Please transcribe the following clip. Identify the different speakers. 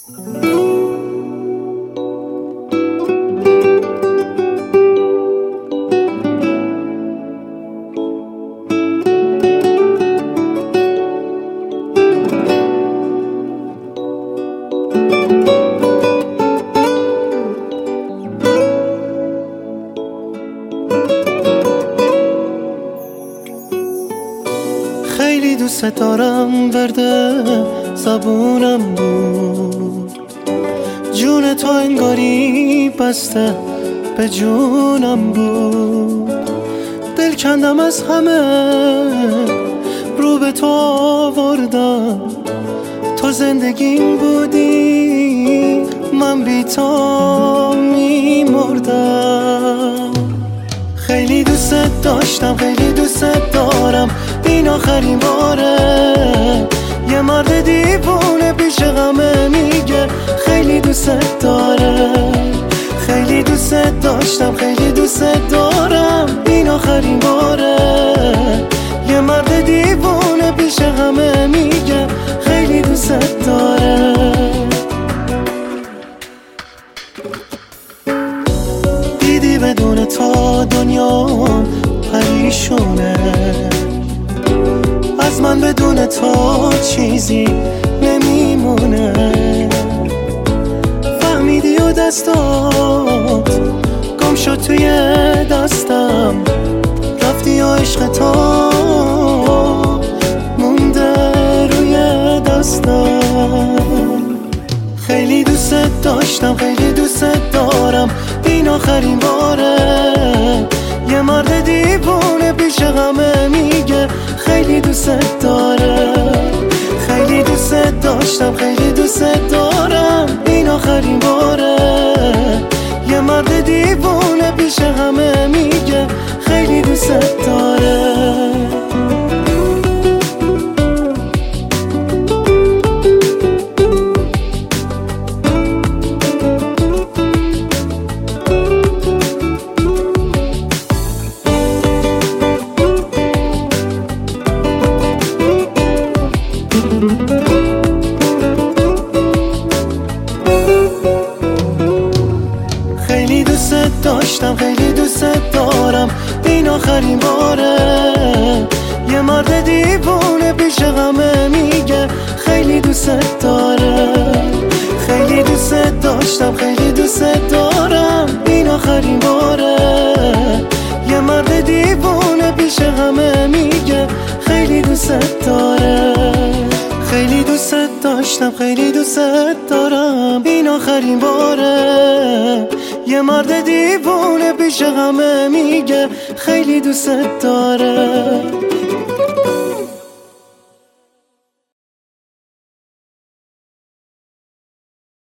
Speaker 1: خیلی دوست دارم، ورده زبونم بود، جون تو انگاری بسته به جونم بود. دل کندم از همه رو به تو آوردم، تو زندگیم بودی من بی تو میمردم. خیلی دوست داشتم، خیلی دوست دارم، این آخرین باره. یه مرد دیوونه پیش غمه میگه خیلی دوست داره. خیلی دوست داشتم، خیلی دوست دارم، این آخرین باره. یه مرد دیوونه پیش غمه میگه خیلی دوست داره. دیدی بدون تو دنیا پریشونه، از من بدون تو چیزی نمیمونه. فهمیدی و دستات گم شد توی دستم، رفتی و عشق تو مونده روی دستم. خیلی دوست داشتم، خیلی دوست دارم، این آخرین باره. یه مرد دیوونه پیش غمه میگه خیلی دوست داره. خیلی دوست داشتم، خیلی دوست دارم، این آخرین باره. یه مرد دیوونه پیش غمه میگه خیلی دوست داره. خیلی دوست داشتم، خیلی دوست دارم، این آخرین باره. یه مرد دیوونه پیش غمه میگه خیلی دوست داره. خیلی دوست داشتم، خیلی دوست دارم، این آخرین باره. یه مرد دیوونه پیش غمه میگه خیلی دوست داره. خیلی دوست داشتم، خیلی دوست دارم، این آخرین باره. یه مرد دیوونه پیش غمه میگه خیلی دوست داره.